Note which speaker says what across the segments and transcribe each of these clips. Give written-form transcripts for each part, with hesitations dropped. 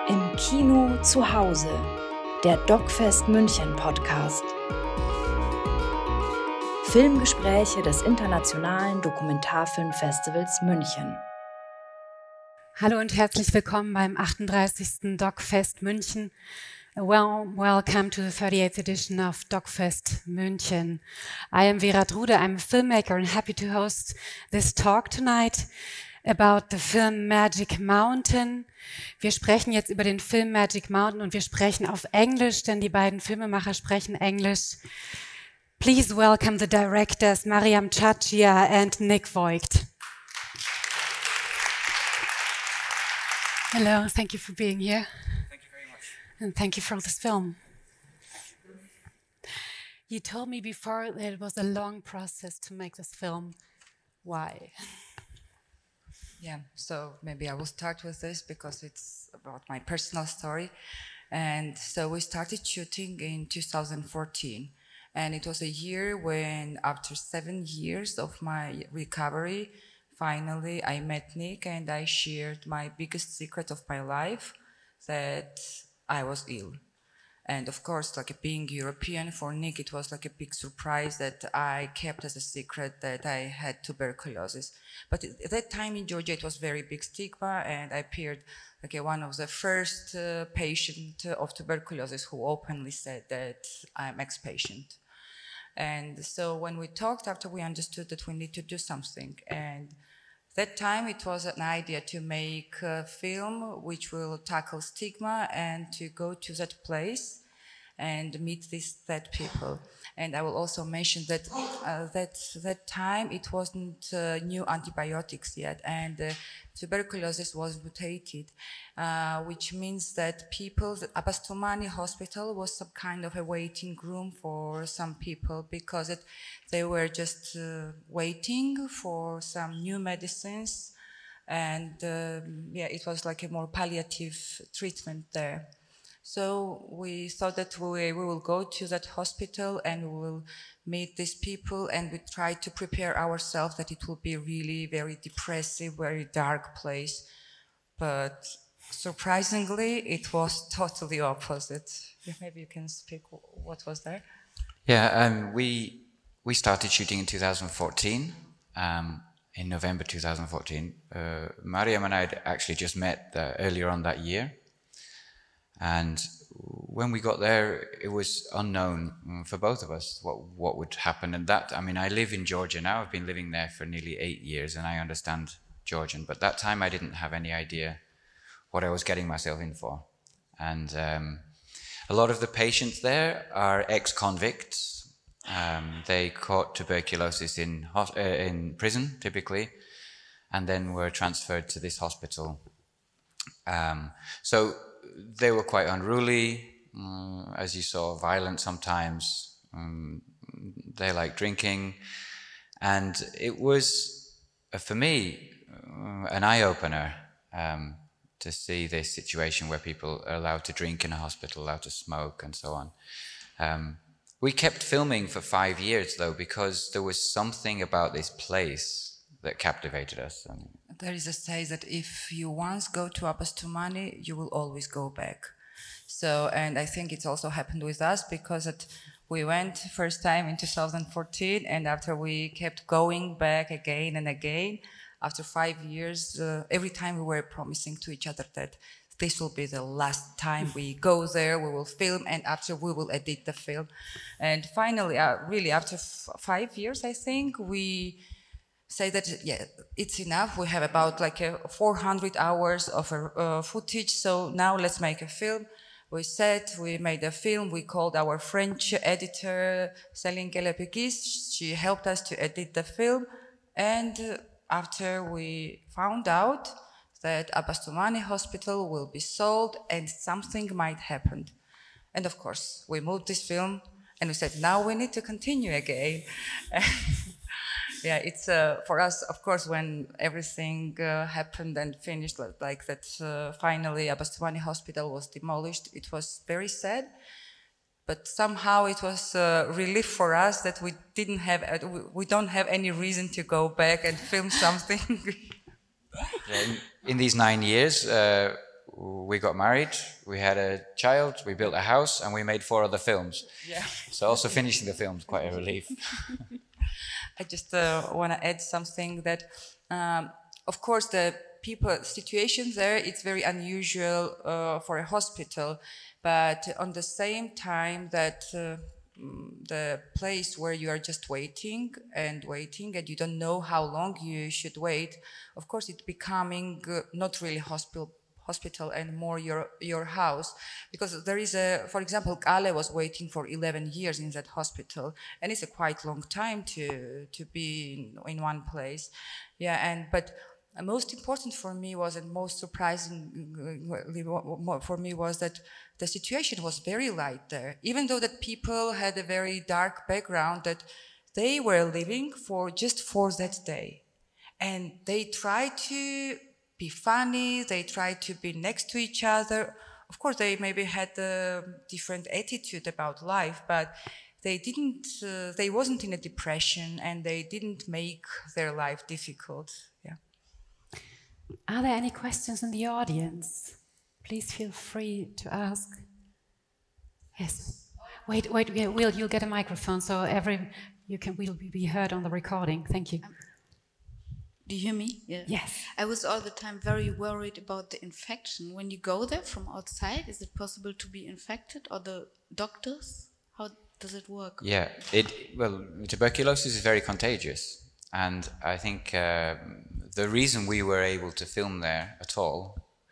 Speaker 1: Im Kino zu Hause, der DocFest München Podcast. Filmgespräche des Internationalen Dokumentarfilmfestivals München.
Speaker 2: Hallo und herzlich willkommen beim 38. DocFest München. Welcome to the 38th edition of DocFest München. I am Vera Drude, I'm a filmmaker and happy to host this talk tonight about the film Magic Mountain. Wir sprechen jetzt über den Film Magic Mountain und wir sprechen auf Englisch, denn die beiden Filmemacher sprechen Englisch. Please welcome the directors Mariam Chachia and Nick Voigt. Hello, thank you for being here.
Speaker 3: Thank you very much.
Speaker 2: And thank you for this film. You told me before that it was a long process to make this film. Why?
Speaker 3: Yeah, so maybe I will start with this because it's about my personal story. And so we started shooting in 2014. And it was a year when, after 7 years of my recovery, finally I met Nick and I shared my biggest secret of my life, that I was ill. And of course, like being European, for Nick, it was like a big surprise that I kept as a secret that I had tuberculosis. But at that time in Georgia, it was very big stigma, and I appeared like one of the first patients of tuberculosis who openly said that I'm ex-patient. And so when we talked after, we understood that we need to do something. And that time it was an idea to make a film which will tackle stigma and to go to that place and meet these dead people. And I will also mention that that time it wasn't new antibiotics yet, and tuberculosis was mutated, which means that people, the Abbas Toumani Hospital was some kind of a waiting room for some people because they were just waiting for some new medicines, and it was like a more palliative treatment there. So we thought that we will go to that hospital and we will meet these people, and we try to prepare ourselves that it will be really very depressive, very dark place. But surprisingly, it was totally opposite. Maybe you can speak what was there?
Speaker 4: Yeah, we started shooting in 2014, in November 2014. Mariam and I had actually just met earlier on that year. And when we got there, it was unknown for both of us what would happen. And I live in Georgia now. I've been living there for nearly 8 years, and I understand Georgian. But that time I didn't have any idea what I was getting myself in for. And a lot of the patients there are ex-convicts. They caught tuberculosis in prison, typically, and then were transferred to this hospital. So they were quite unruly, as you saw, violent sometimes. They like drinking. And it was, for me, an eye-opener to see this situation where people are allowed to drink in a hospital, allowed to smoke, and so on. We kept filming for 5 years, though, because there was something about this place that captivated us.
Speaker 3: There is a saying that if you once go to Abbas Toumani, you will always go back. So, and I think it's also happened with us because we went first time in 2014, and after we kept going back again and again, after 5 years, every time we were promising to each other that this will be the last time we go there, we will film, and after we will edit the film. And finally, really after 5 years, I think, we say that, yeah, it's enough. We have about 400 hours of footage, so now let's make a film. We made a film. We called our French editor, Céline Guelepegis. She helped us to edit the film. And after we found out that Abbas Toumani Hospital will be sold and something might happen. And of course, we moved this film and we said, now we need to continue again. Yeah, it's for us, of course, when everything happened and finished like that, finally Abbas Toumani Hospital was demolished. It was very sad, but somehow it was a relief for us that we don't have any reason to go back and film something.
Speaker 4: In these 9 years, we got married, we had a child, we built a house, and we made 4 other films.
Speaker 3: Yeah.
Speaker 4: So also finishing the film is quite a relief.
Speaker 3: I just want to add something that, of course, the situation there, it's very unusual for a hospital, but on the same time that the place where you are just waiting and you don't know how long you should wait, of course it's becoming not really hospital and more your house, because there is for example, Ale was waiting for 11 years in that hospital, and it's a quite long time to be in one place. Yeah, but most important for me was, and most surprising for me was, that the situation was very light there, even though that people had a very dark background, that they were living just for that day, and they tried to be funny, they tried to be next to each other. Of course, they maybe had a different attitude about life, but they didn't. They wasn't in a depression, and they didn't make their life difficult. Yeah.
Speaker 2: Are there any questions in the audience? Please feel free to ask. Yes. Wait. You'll get a microphone, so will be heard on the recording. Thank you.
Speaker 5: Do you hear me? Yeah.
Speaker 2: Yes.
Speaker 5: I was all the time very worried about the infection. When you go there from outside, is it possible to be infected, or the doctors? How does it work?
Speaker 4: Yeah. Tuberculosis is very contagious, and I think the reason we were able to film there at all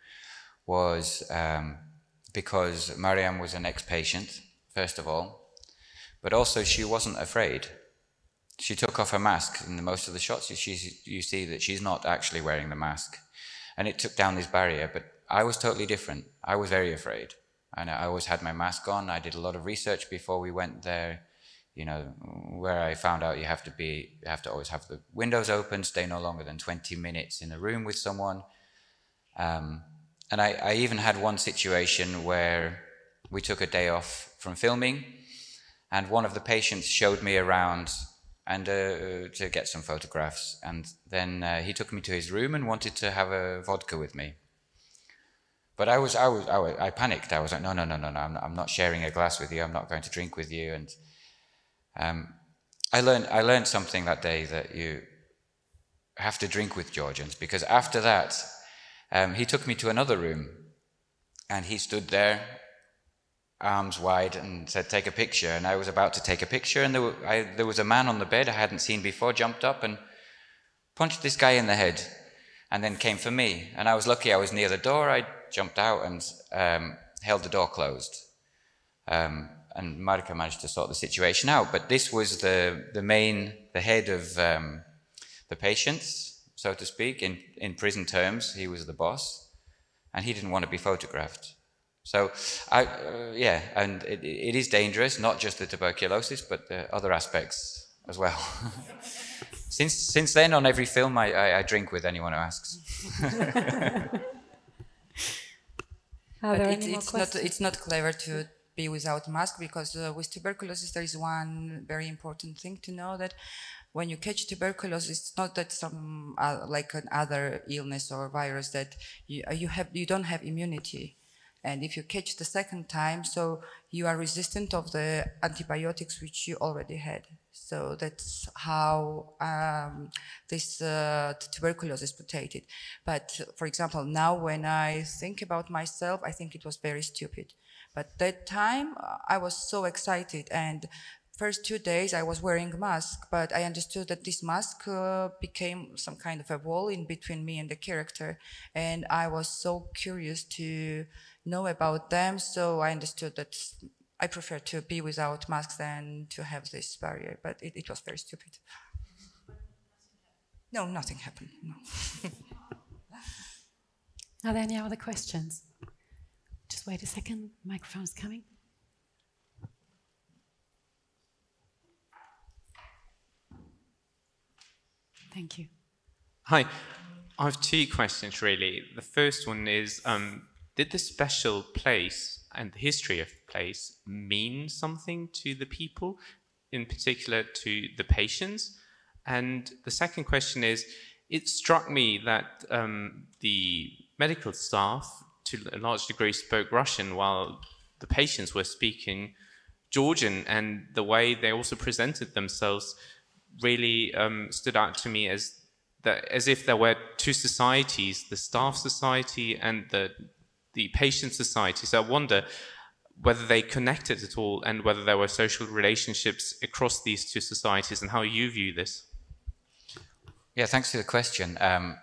Speaker 4: was because Mariam was an ex-patient, first of all, but also she wasn't afraid. She took off her mask in most of the shots. You see that she's not actually wearing the mask, and it took down this barrier. But I was totally different. I was very afraid, and I always had my mask on. I did a lot of research before we went there, where I found out you have to always have the windows open, stay no longer than 20 minutes in a room with someone. And I even had one situation where we took a day off from filming, and one of the patients showed me around and to get some photographs, and then he took me to his room and wanted to have a vodka with me. But I panicked. I was like, no, I'm not sharing a glass with you. I'm not going to drink with you. And I learned something that day, that you have to drink with Georgians, because after that, he took me to another room, and he stood there, arms wide, and said, "Take a picture." And I was about to take a picture, and there was a man on the bed I hadn't seen before, jumped up and punched this guy in the head, and then came for me. And I was lucky I was near the door. I jumped out and held the door closed. And Marika managed to sort the situation out. But this was the head of the patients, so to speak. In prison terms, he was the boss, and he didn't want to be photographed. So, and it is dangerous, not just the tuberculosis, but the other aspects as well. Since then, on every film, I drink with anyone who asks.
Speaker 3: It's not clever to be without mask, because with tuberculosis there is one very important thing to know, that when you catch tuberculosis, it's not that some like another illness or virus that you don't have immunity. And if you catch the second time, so you are resistant of the antibiotics which you already had. So that's how this tuberculosis is mutated. But for example, now when I think about myself, I think it was very stupid. But that time I was so excited, and first 2 days I was wearing a mask, but I understood that this mask became some kind of a wall in between me and the character, and I was so curious to know about them, so I understood that I prefer to be without masks than to have this barrier, but it was very stupid. No, nothing happened, no.
Speaker 2: Are there any other questions? Just wait a second, the microphone is coming. Thank you.
Speaker 6: Hi, I have 2 questions really. The first one is, did the special place and the history of the place mean something to the people, in particular to the patients? And the second question is, it struck me that the medical staff to a large degree spoke Russian, while the patients were speaking Georgian, and the way they also presented themselves really stood out to me as if there were two societies, the staff society and the patient society. So I wonder whether they connected at all and whether there were social relationships across these two societies and how you view this.
Speaker 4: Yeah, thanks for the question.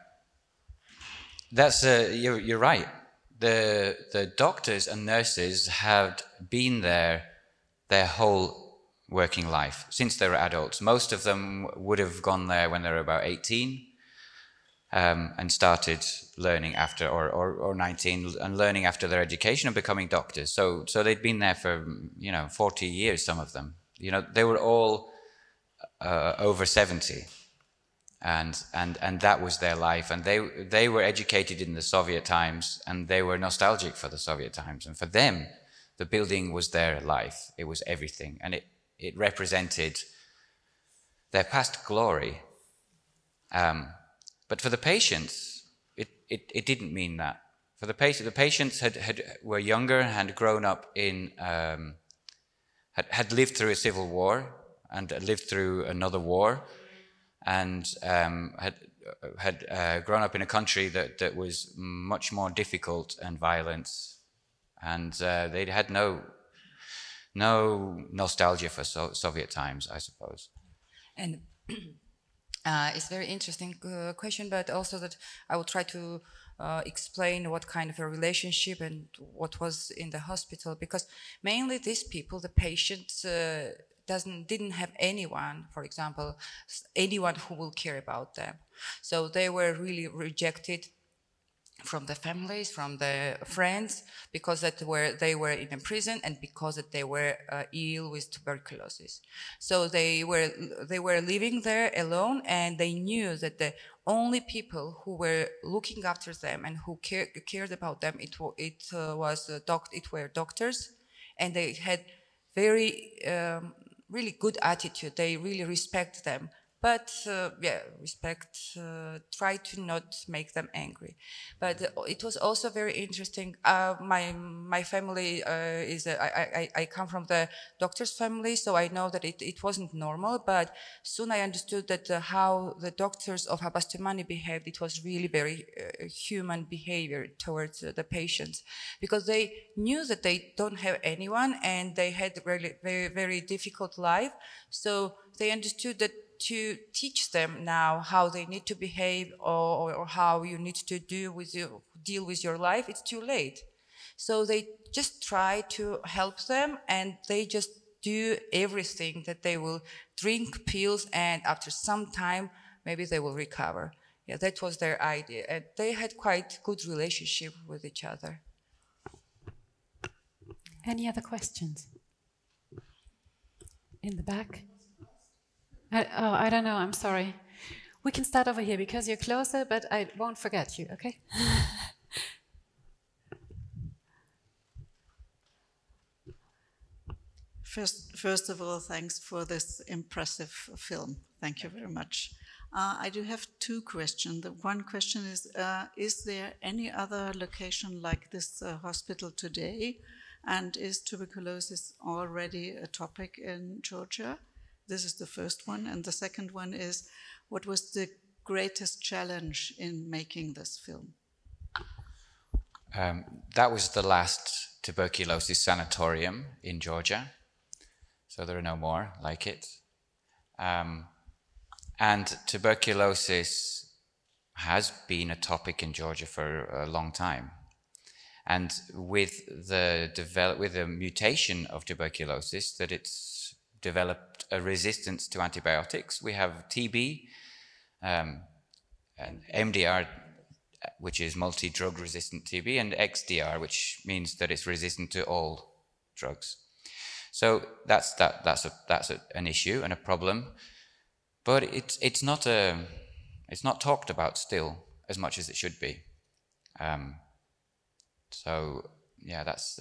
Speaker 4: You're right. The doctors and nurses had been there their whole working life since they were adults. Most of them would have gone there when they were about 18 and started learning after, or 19 and learning after their education and becoming doctors. So they'd been there for 40 years. Some of them, they were all over 70. And that was their life, and they were educated in the Soviet times, and they were nostalgic for the Soviet times, and for them, the building was their life. It was everything, and it represented their past glory. But for the patients, it didn't mean that. For the patients were younger and had grown up in had lived through a civil war and lived through another war. And had grown up in a country that was much more difficult and violent, and they had no nostalgia for Soviet times, I suppose.
Speaker 3: And it's a very interesting question, but also that I will try to explain what kind of a relationship and what was in the hospital, because mainly these people, the patients, didn't have anyone, for example, anyone who will care about them. So they were really rejected from the families, from the friends, because they were in a prison and because that they were ill with tuberculosis. So they were living there alone, and they knew that the only people who were looking after them and who cared about them were doctors, and they had very really good attitude. They really respect them, but try to not make them angry. But it was also very interesting. My family I come from the doctor's family, so I know that it wasn't normal. But soon I understood that how the doctors of Habastumani behaved. It was really very human behavior towards the patients, because they knew that they don't have anyone and they had really very, very difficult life. So they understood that to teach them now how they need to behave or how you need to deal with your life, it's too late. So they just try to help them, and they just do everything that they will drink pills, and after some time maybe they will recover. Yeah, that was their idea, and they had quite good relationship with each other.
Speaker 2: Any other questions? In the back? I don't know, I'm sorry. We can start over here because you're closer, but I won't forget you, okay?
Speaker 7: First of all, thanks for this impressive film. Thank you very much. I do have two questions. The one question is there any other location like this hospital today? And is tuberculosis already a topic in Georgia? This is the first one. And the second one is, what was the greatest challenge in making this film?
Speaker 4: That was the last tuberculosis sanatorium in Georgia. So there are no more like it. And tuberculosis has been a topic in Georgia for a long time. And with the mutation of tuberculosis, that it's developed a resistance to antibiotics. We have TB and MDR, which is multi-drug resistant TB, and XDR, which means that it's resistant to all drugs. So that's an issue and a problem, but it's not talked about still as much as it should be. So yeah, that's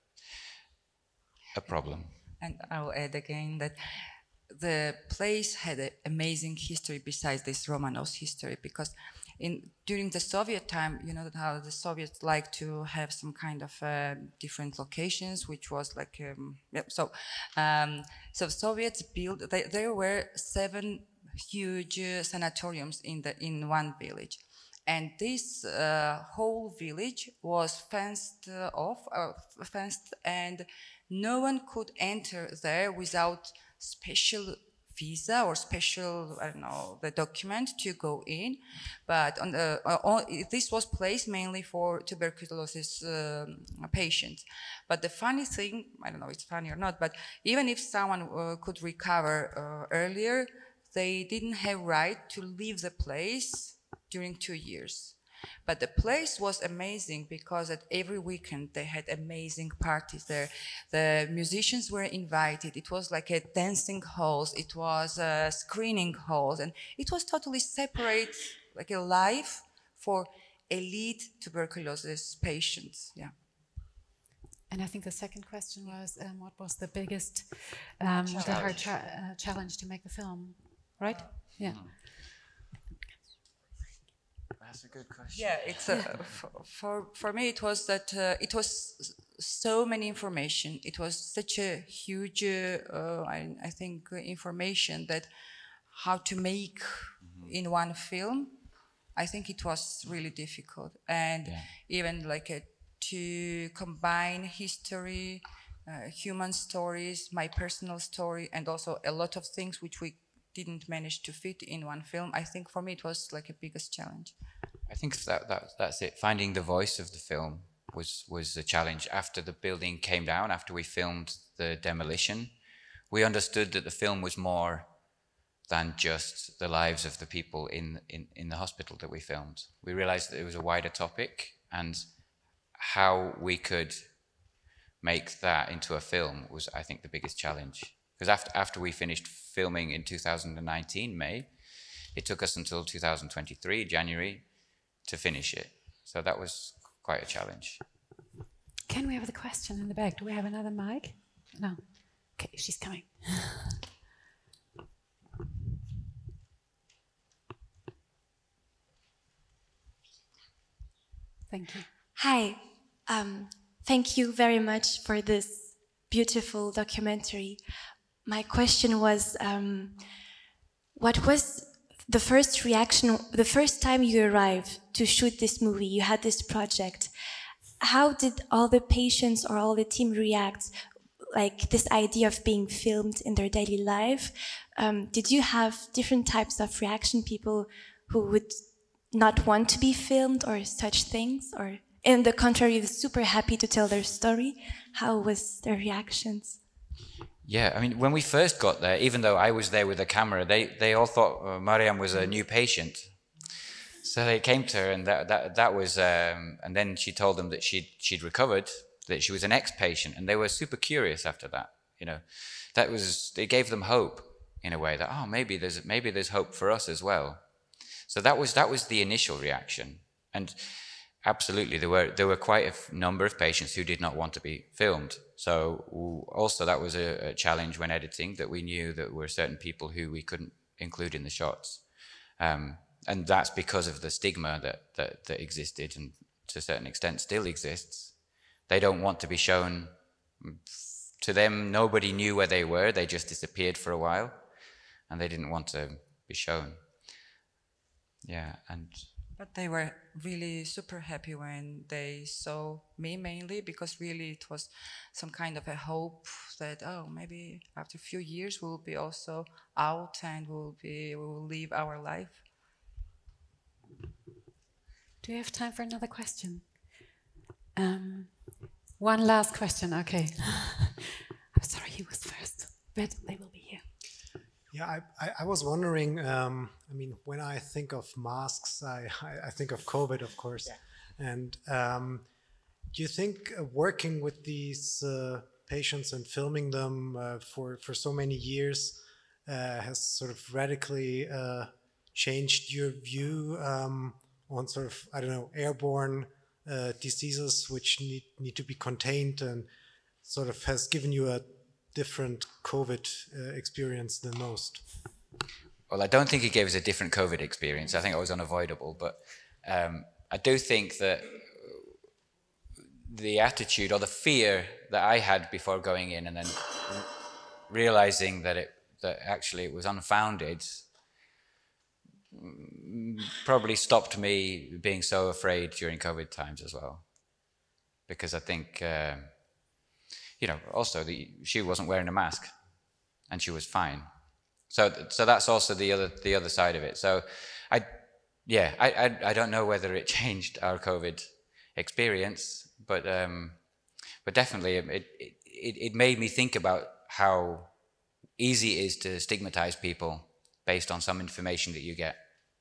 Speaker 4: a problem.
Speaker 3: And I'll add again that the place had an amazing history besides this Romanovs history, because during the Soviet time, you know how the Soviets like to have some kind of different locations, which was like so Soviets built. There were 7 huge sanatoriums in one village, and this whole village was fenced off, and no one could enter there without special visa or special, I don't know, the document to go in. But this was placed mainly for tuberculosis patients. But the funny thing, I don't know if it's funny or not, but even if someone could recover earlier, they didn't have right to leave the place during 2 years. But the place was amazing because at every weekend they had amazing parties there. The musicians were invited. It was like a dancing halls. It was screening halls, and it was totally separate, like a life for elite tuberculosis patients. Yeah.
Speaker 2: And I think the second question was, what was the biggest challenge to make the film, right? Yeah.
Speaker 4: That's a good question.
Speaker 3: Yeah, it's for me it was that it was so many information. It was such a huge, I think, information that how to make in one film. I think it was really difficult, and even like to combine history, human stories, my personal story, and also a lot of things which we didn't manage to fit in one film. I think for me it was like a biggest challenge.
Speaker 4: I think that's it. Finding the voice of the film was a challenge. After the building came down, after we filmed the demolition, we understood that the film was more than just the lives of the people in the hospital that we filmed. We realized that it was a wider topic, and how we could make that into a film was, I think, the biggest challenge. Because after we finished filming in 2019, May, it took us until 2023, January, to finish it. So that was quite a challenge.
Speaker 2: Can we have the question in the back? Do we have another mic? No. Okay, she's coming. Thank you.
Speaker 8: Hi. Thank you very much for this beautiful documentary. My question was, what was the first reaction, the first time you arrived to shoot this movie, you had this project, how did all the patients or all the team react, like this idea of being filmed in their daily life? Did you have different types of reaction, people who would not want to be filmed or such things? Or in the contrary, super happy to tell their story? How was their reactions?
Speaker 4: Yeah, I mean, when we first got there, even though I was there with a camera, they all thought Mariam was a new patient. So they came to her, and that was, and then she told them that she'd recovered, that she was an ex-patient, and they were super curious after that. You know, it gave them hope in a way that maybe there's hope for us as well. So that was the initial reaction, and absolutely there were quite a number of patients who did not want to be filmed. So also that was a challenge when editing, that we knew that there were certain people who we couldn't include in the shots. And that's because of the stigma that existed, and to a certain extent still exists. They don't want to be shown. To them, nobody knew where they were. They just disappeared for a while, and they didn't want to be shown. Yeah,
Speaker 3: But they were really super happy when they saw me, mainly because really it was some kind of a hope that, maybe after a few years we'll be also out and we will live our life.
Speaker 2: Do you have time for another question? One last question, okay. I'm sorry, he was first, but they will be here.
Speaker 9: Yeah, I was wondering, I mean, when I think of masks, I think of COVID, of course. Yeah. And do you think working with these patients and filming them for so many years has sort of radically changed your view on sort of, I don't know, airborne diseases which need to be contained, and sort of has given you a different COVID experience than most?
Speaker 4: well, I don't think it gave us a different COVID experience. I think it was unavoidable, but I do think that the attitude or the fear that I had before going in and then realizing that actually it was unfounded probably stopped me being so afraid during COVID times as well. Because I think, also she wasn't wearing a mask and she was fine. So that's also the other side of it. So I don't know whether it changed our COVID experience, but definitely it made me think about how easy it is to stigmatize people based on some information that you get.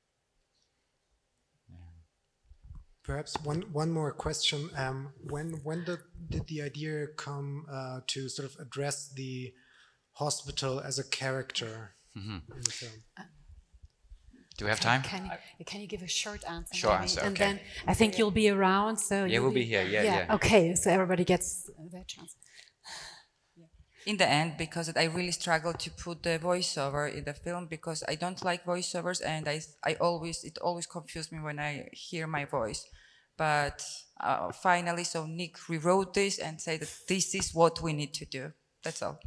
Speaker 9: Perhaps one more question. When did the idea come to sort of address the hospital as a character in the film?
Speaker 4: Do we have time?
Speaker 2: Can you give a short answer?
Speaker 4: Short answer,
Speaker 2: and
Speaker 4: okay.
Speaker 2: then I think you'll be around, so
Speaker 4: yeah, we'll be here. Yeah.
Speaker 2: Okay, so everybody gets their chance.
Speaker 3: In the end, because I really struggled to put the voiceover in the film because I don't like voiceovers, and it always confused me when I hear my voice. But finally, so Nick rewrote this and said that this is what we need to do. That's all.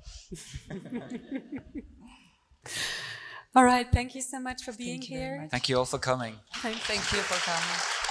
Speaker 2: All right, thank you so much for being here.
Speaker 4: Thank you all for coming.
Speaker 3: Thank you for coming.